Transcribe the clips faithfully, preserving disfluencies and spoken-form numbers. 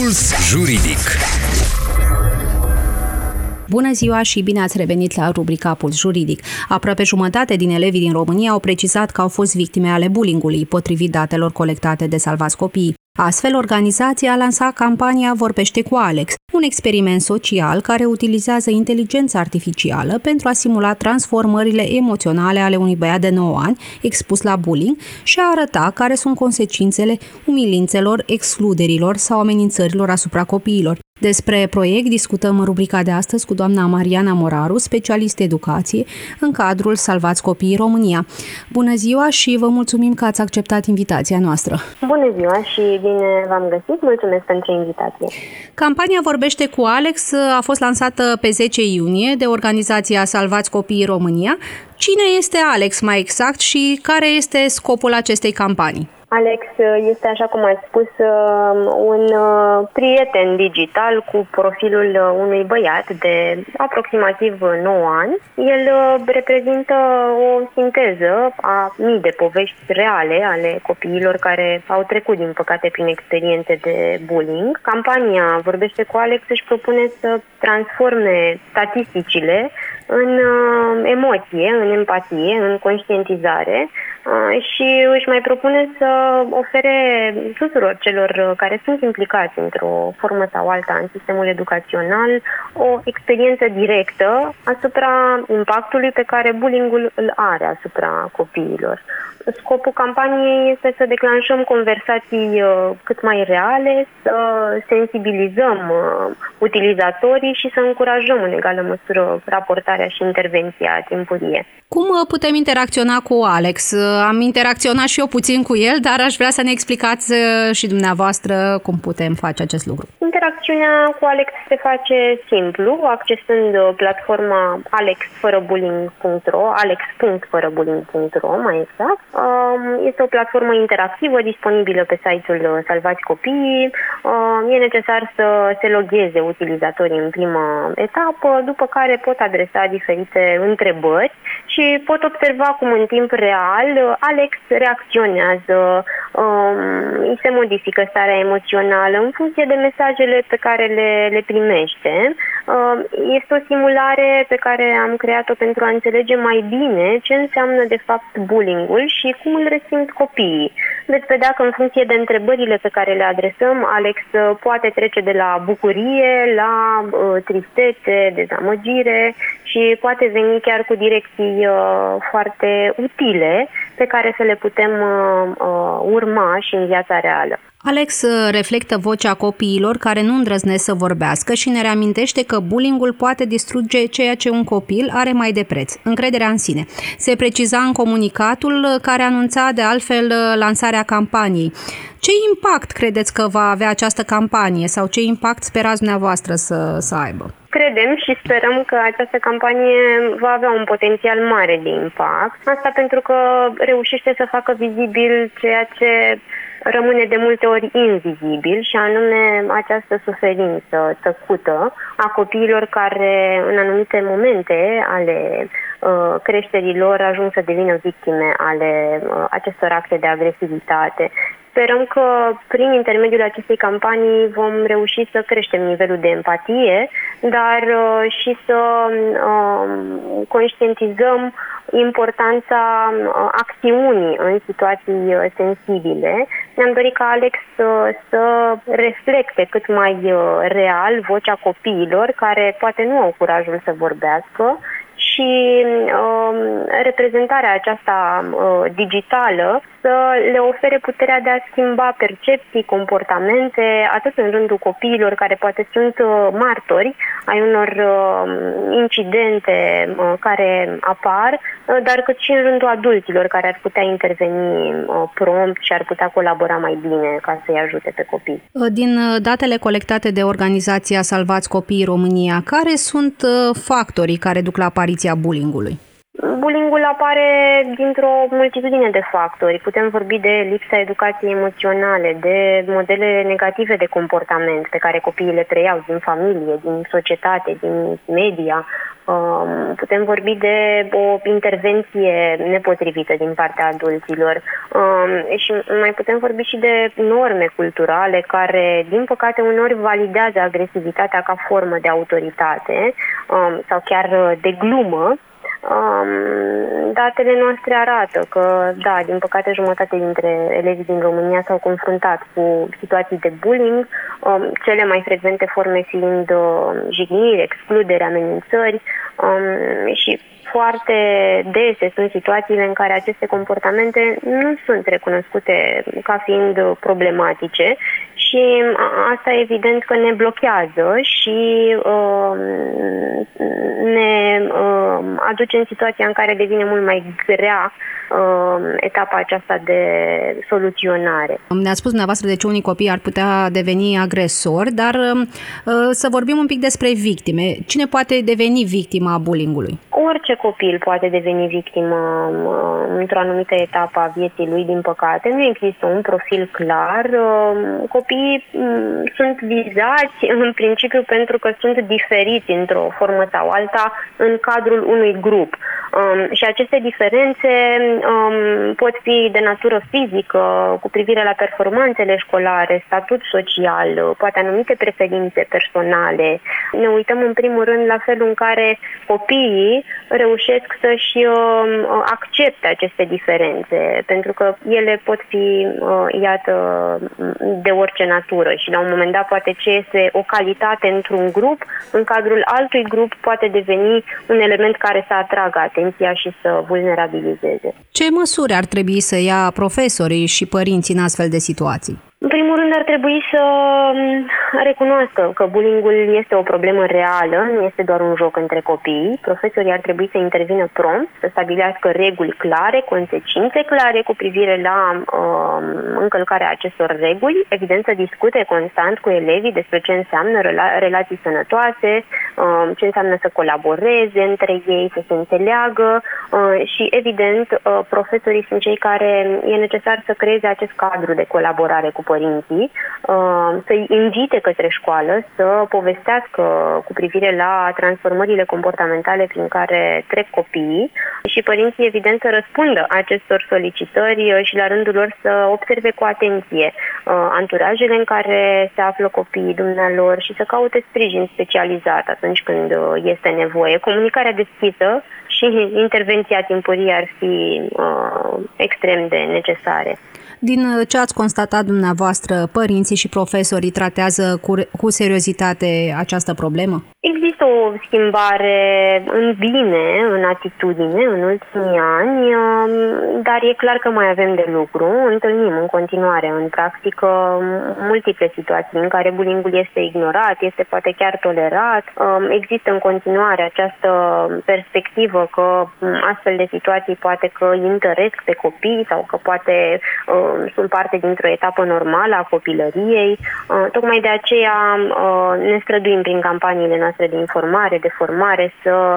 Puls Juridic. Bună ziua și bine ați revenit la rubrica Puls Juridic. Aproape jumătate din elevii din România au precizat că au fost victime ale bullying-ului, potrivit datelor colectate de Salvați Copiii. Astfel, organizația a lansat campania Vorbește cu Alex, un experiment social care utilizează inteligența artificială pentru a simula transformările emoționale ale unui băiat de nouă ani expus la bullying și a arăta care sunt consecințele umilințelor, excluderilor sau amenințărilor asupra copiilor. Despre proiect discutăm în rubrica de astăzi cu doamna Mariana Moraru, specialist educație în cadrul Salvați Copiii România. Bună ziua și vă mulțumim că ați acceptat invitația noastră. Bună ziua și bine v-am găsit. Mulțumesc pentru invitație. Campania Vorbește cu Alex a fost lansată pe zece iunie de organizația Salvați Copiii România. Cine este Alex mai exact și care este scopul acestei campanii? Alex este, așa cum ați spus, un prieten digital cu profilul unui băiat de aproximativ nouă ani. El reprezintă o sinteză a mii de povești reale ale copiilor care au trecut, din păcate, prin experiențe de bullying. Campania Vorbește cu Alex își propune să transforme statisticile în emoție, în empatie, în conștientizare și își mai propune să ofere tuturor celor care sunt implicați într-o formă sau alta în sistemul educațional o experiență directă asupra impactului pe care bullying-ul îl are asupra copiilor. Scopul campaniei este să declanșăm conversații cât mai reale, să sensibilizăm utilizatorii și să încurajăm în egală măsură raportarea și intervenția timpurie. Cum putem interacționa cu Alex? Am interacționat și eu puțin cu el, dar aș vrea să ne explicați și dumneavoastră cum putem face acest lucru. Interacțiunea cu Alex se face simplu, accesând platforma alex fără bullying punct ro, alex punct fără bullying punct ro, mai exact. Este o platformă interactivă disponibilă pe site-ul Salvați Copiii. E necesar să se logheze utilizatorii în prima etapă, după care pot adresa diferite întrebări și pot observa cum în timp real Alex reacționează, îi se modifică starea emoțională în funcție de mesajele pe care le, le primește. Este o simulare pe care am creat-o pentru a înțelege mai bine ce înseamnă de fapt bullying-ul și cum îl resimt copiii. Veți vedea că în funcție de întrebările pe care le adresăm, Alex poate trece de la bucurie la uh, tristețe, dezamăgire și poate veni chiar cu direcții uh, foarte utile pe care să le putem uh, uh, urma și în viața reală. Alex reflectă vocea copiilor care nu îndrăznesc să vorbească și ne reamintește că bullying-ul poate distruge ceea ce un copil are mai de preț, încrederea în sine. Se preciza în comunicatul care anunța de altfel lansarea campaniei. Ce impact credeți că va avea această campanie sau ce impact sperați dumneavoastră să, să aibă? Credem și sperăm că această campanie va avea un potențial mare de impact. Asta pentru că reușește să facă vizibil ceea ce rămâne de multe ori invizibil și anume această suferință tăcută a copiilor care în anumite momente ale uh, creșterii lor ajung să devină victime ale uh, acestor acte de agresivitate. Sperăm că prin intermediul acestei campanii vom reuși să creștem nivelul de empatie, dar uh, și să uh, conștientizăm importanța uh, acțiunii în situații uh, sensibile. Ne-am dorit ca Alex uh, să reflecte cât mai uh, real vocea copiilor care poate nu au curajul să vorbească și uh, reprezentarea aceasta uh, digitală să le ofere puterea de a schimba percepții, comportamente, atât în rândul copiilor care poate sunt uh, martori ai unor uh, incidente uh, care apar, uh, dar cât și în rândul adulților care ar putea interveni uh, prompt și ar putea colabora mai bine ca să-i ajute pe copii. Din datele colectate de organizația Salvați Copiii România, care sunt factorii care duc la apariția bullying-ului? Bullying-ul apare dintr-o multitudine de factori. Putem vorbi de lipsa educației emoționale, de modele negative de comportament pe care copiii le preiau din familie, din societate, din media. Putem vorbi de o intervenție nepotrivită din partea adulților și mai putem vorbi și de norme culturale care, din păcate, uneori validează agresivitatea ca formă de autoritate sau chiar de glumă. Datele noastre arată că, da, din păcate, jumătate dintre elevii din România s-au confruntat cu situații de bullying, cele mai frecvente forme fiind jigniri, excludere, amenințări și foarte dese sunt situațiile în care aceste comportamente nu sunt recunoscute ca fiind problematice și asta evident că ne blochează și uh, ne uh, aduce în situația în care devine mult mai grea uh, etapa aceasta de soluționare. Ne-a spus dumneavoastră de ce unii copii ar putea deveni agresori, dar uh, să vorbim un pic despre victime. Cine poate deveni victima bullying-ului? Orice copil poate deveni victimă într-o anumită etapă a vieții lui, din păcate. Nu există un profil clar. Copiii sunt vizați în principiu pentru că sunt diferiți într-o formă sau alta în cadrul unui grup. Și aceste diferențe pot fi de natură fizică, cu privire la performanțele școlare, statut social, poate anumite preferințe personale. Ne uităm în primul rând la felul în care copiii reușesc să-și uh, accepte aceste diferențe, pentru că ele pot fi, uh, iată, de orice natură și la un moment dat poate ce este o calitate într-un grup, în cadrul altui grup poate deveni un element care să atragă atenția și să vulnerabilizeze. Ce măsuri ar trebui să ia profesorii și părinții în astfel de situații? În primul rând ar trebui să recunoască că bullying-ul este o problemă reală, nu este doar un joc între copii. Profesorii ar trebui să intervină prompt, să stabilească reguli clare, consecințe clare cu privire la uh, încălcarea acestor reguli, evident să discute constant cu elevii despre ce înseamnă rela- relații sănătoase, uh, ce înseamnă să colaboreze între ei, să se înțeleagă uh, și evident uh, profesorii sunt cei care e necesar să creeze acest cadru de colaborare cu părinții, să-i invite către școală să povestească cu privire la transformările comportamentale prin care trec copiii și părinții, evident, să răspundă acestor solicitări și la rândul lor să observe cu atenție anturajele în care se află copiii dumnealor și să caute sprijin specializat atunci când este nevoie. Comunicarea deschisă și intervenția timpurie ar fi uh, extrem de necesare. Din ce ați constatat dumneavoastră, părinții și profesorii tratează cu, cu seriozitate această problemă? Există o schimbare în bine, în atitudine, în ultimii ani, dar e clar că mai avem de lucru. Întâlnim în continuare, în practică, multiple situații în care bullying-ul este ignorat, este poate chiar tolerat. Există în continuare această perspectivă că astfel de situații poate că îi întăresc pe copii sau că poate sunt parte dintr-o etapă normală a copilăriei. Tocmai de aceea ne străduim prin campaniile noastre de informare, de formare, să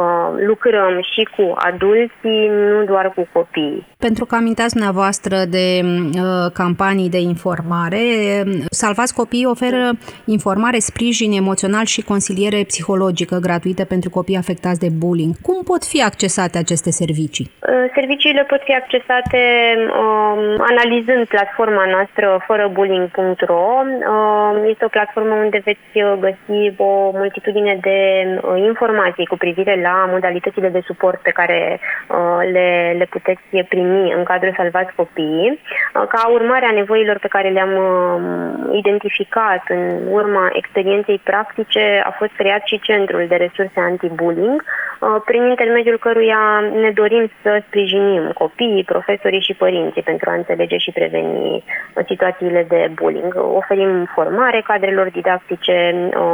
lucrăm și cu adulții, nu doar cu copiii. Pentru că amintați dumneavoastră de campanii de informare, Salvați Copiii oferă informare, sprijin emoțional și consiliere psihologică gratuită pentru copii afectați de bullying. Cum pot fi accesate aceste servicii? Serviciile pot fi accesate um, analizând platforma noastră fără bullying punct ro. Um, este o platformă unde veți găsi o multitudine de uh, informații cu privire la modalitățile de suport pe care uh, le, le puteți primi în cadrul Salvați Copiii. Uh, ca urmare a nevoilor pe care le-am uh, identificat în urma experienței practice, a fost creat și Centrul de Resurse Anti-Bullying, uh, prin intermediul căruia ne dorim să sprijinim copiii, profesorii și părinții pentru a înțelege și preveni situațiile de bullying. Oferim formare cadrelor didactice,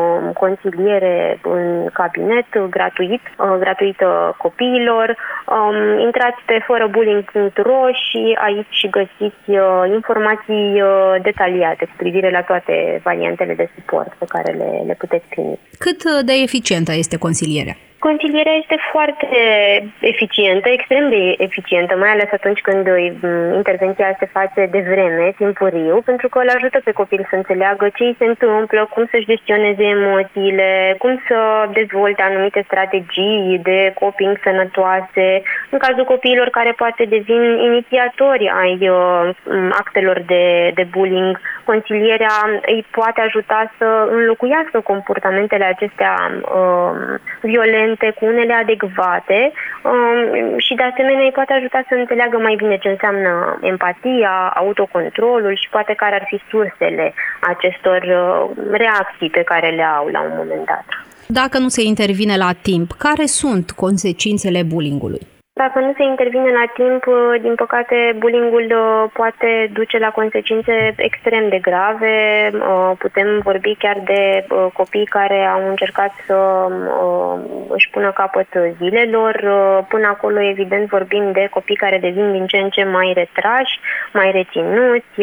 consiliere în cabinet gratuit, gratuită copiilor. Intrați pe fără bullying punct ro și aici găsiți informații detaliate cu privire la toate variantele de suport pe care le, le puteți primi. Cât de eficientă este consilierea? Consilierea este foarte eficientă, extrem de eficientă, mai ales atunci când intervenția se face de vreme, timpuriu, pentru că îl ajută pe copil să înțeleagă ce îi se întâmplă, cum să-și gestioneze emoțiile, cum să dezvolte anumite strategii de coping sănătoase. În cazul copiilor care poate devin inițiatori ai uh, actelor de, de bullying, consilierea îi poate ajuta să înlocuiască comportamentele acestea uh, violente cu unele adecvate um, și de asemenea îi poate ajuta să înțeleagă mai bine ce înseamnă empatia, autocontrolul și poate care ar fi sursele acestor uh, reacții pe care le au la un moment dat. Dacă nu se intervine la timp, care sunt consecințele bullyingului? Dacă nu se intervine la timp, din păcate, bullying-ul poate duce la consecințe extrem de grave. Putem vorbi chiar de copii care au încercat să își pună capăt zilelor. Până acolo, evident, vorbim de copii care devin din ce în ce mai retrași, mai reținuți.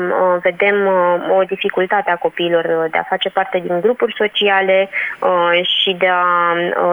Vedem o dificultate a copiilor de a face parte din grupuri sociale și de a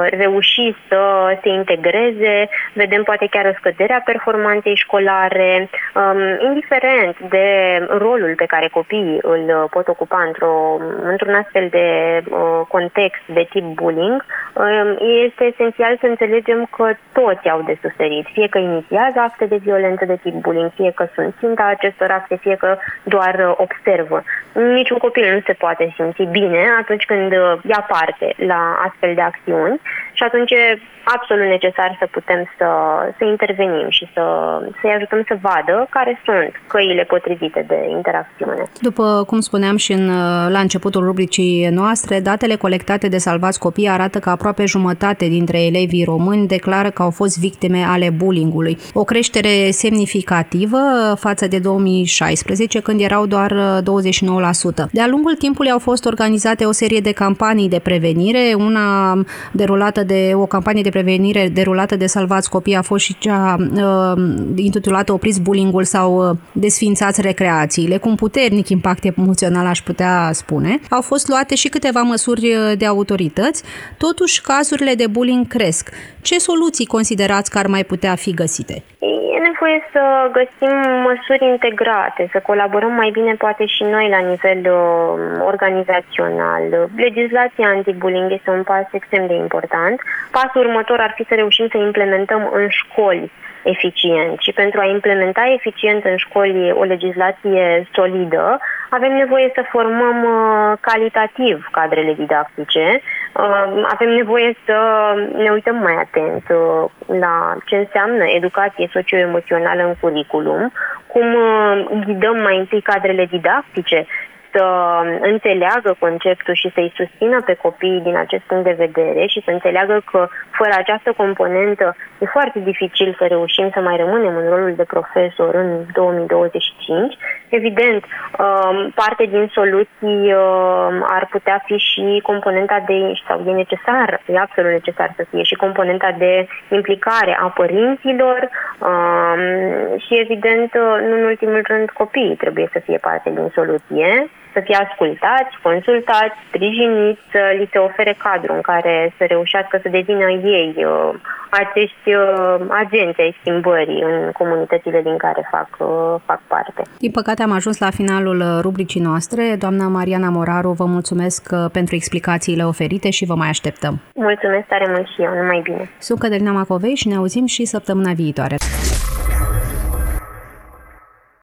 reuși să se integreze. Vedem poate chiar o scădere a performanței școlare, um, indiferent de rolul pe care copiii îl pot ocupa într-o, într-un astfel de uh, context de tip bullying. Um, este esențial să înțelegem că toți au de suferit, fie că inițiază acte de violență de tip bullying, fie că sunt ținta acestor acte, fie că doar uh, observă. Niciun copil nu se poate simți bine atunci când uh, ia parte la astfel de acțiuni și atunci e absolut necesar să putem să, să intervenim și să, să-i ajutăm să vadă care sunt căile potrivite de interacțiune. După cum spuneam și în, la începutul rubricii noastre, datele colectate de Salvați Copii arată că aproape jumătate dintre elevii români declară că au fost victime ale bullyingului. O creștere semnificativă față de două mii șaisprezece, când erau doar douăzeci și nouă la sută. De-a lungul timpului au fost organizate o serie de campanii de prevenire, una derulată de o campanie de prevenire derulată de Salvați Copii a fost și cea uh, intitulată Opriți bullying-ul sau uh, Desființați recreațiile, cu un puternic impact emoțional, aș putea spune. Au fost luate și câteva măsuri de autorități, totuși cazurile de bullying cresc. Ce soluții considerați că ar mai putea fi găsite? E nevoie să găsim măsuri integrate, să colaborăm mai bine poate și noi la nivel uh, organizațional. Legislația anti-bullying este un pas extrem de important. Pasul următor ar fi să reușim să implementăm în școli eficient și pentru a implementa eficient în școli o legislație solidă, avem nevoie să formăm uh, calitativ cadrele didactice, uh, avem nevoie să ne uităm mai atent uh, la ce înseamnă educație socio-emoțională în curriculum, cum uh, ghidăm mai întâi cadrele didactice să înțeleagă conceptul și să-i susțină pe copiii din acest punct de vedere și să înțeleagă că fără această componentă e foarte dificil să reușim să mai rămânem în rolul de profesor în două mii douăzeci și cinci. Evident, parte din soluții ar putea fi și componenta de, sau e necesar, e absolut necesar să fie și componenta de implicare a părinților și evident, nu în ultimul rând, copiii trebuie să fie parte din soluție, să fie ascultați, consultați, sprijiniți, să li se ofere cadru în care să reușească să devină ei uh, acești uh, agenți ai schimbării în comunitățile din care fac, uh, fac parte. Din păcate am ajuns la finalul rubricii noastre. Doamna Mariana Moraru, vă mulțumesc pentru explicațiile oferite și vă mai așteptăm. Mulțumesc tare mult și eu, numai bine. Sunt Cătălina Macovei și ne auzim și săptămâna viitoare.